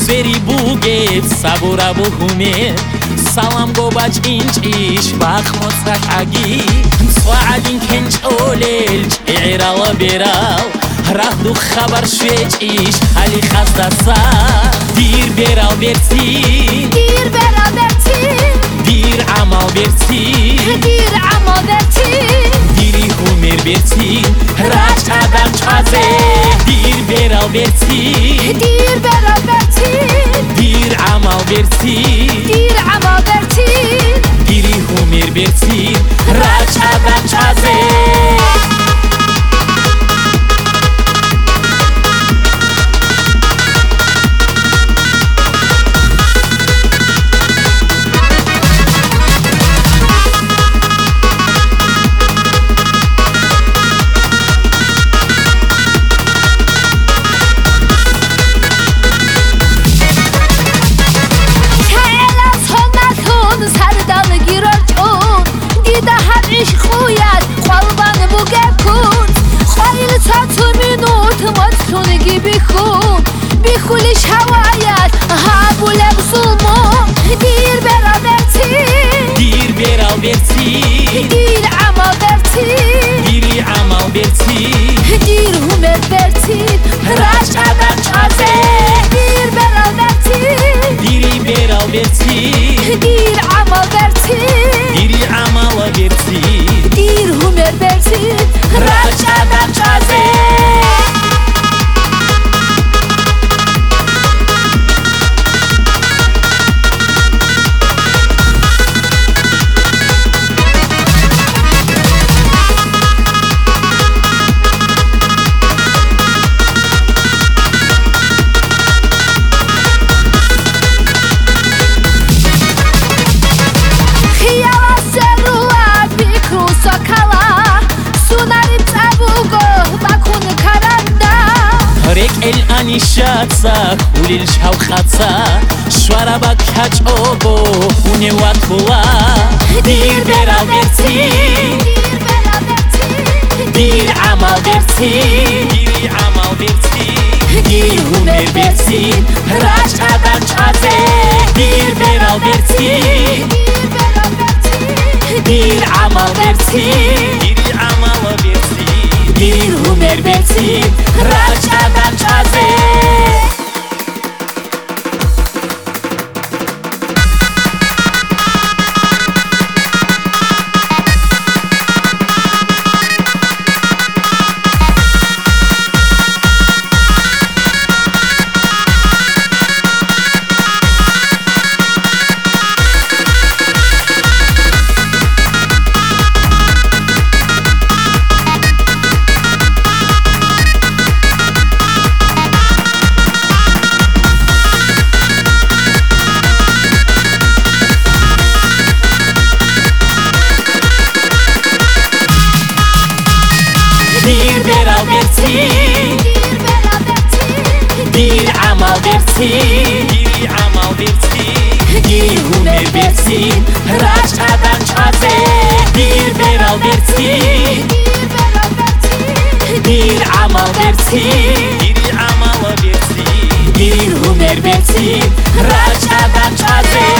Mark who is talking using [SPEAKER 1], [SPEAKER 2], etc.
[SPEAKER 1] ვერი ბუგებ საბურა ბუხუმე სალამ გობაჭინჭიშ ბახმოცა ხაგი სვაადინ კენჭოლელ ჭერალა ბერალ რაჰდუ ხაბარ შვეჭიშ ალი ხასდასა დირ ბერალ ბერცი დირ ამალ ბერცი დირი ჰუმერ ბერცი რაჭადან ჭაზე დირ ბერალ ბერცი დირ ამალ ბერცი დირი ჰუმერ ბერცი რაჭადან ჭაზე بیخولیش هوایت هابول بظلمو دیر برا برتی دیر عمل برتی دیری عمل برتی دیر همر برتی راش آدم چازه دیر برا برتی دیری برا برتی دیر عمل برتی دیری عمل برتی دیر همر برتی راش آدم چازه Анишаца, улил шавхаца, швараба качобо, уневатула. Дир берал берти, дир амал берти, дир хумер берти, рач адан чазе. Дир берал берти, дир амал берти, дир хумер берти, рач адан чазе. دیر برال برتی دیر عمل برتی دیر هنر برتی راش آدم چازه دیر برال برتی دیر عمل برتی دیر هنر برتی راش آدم چازه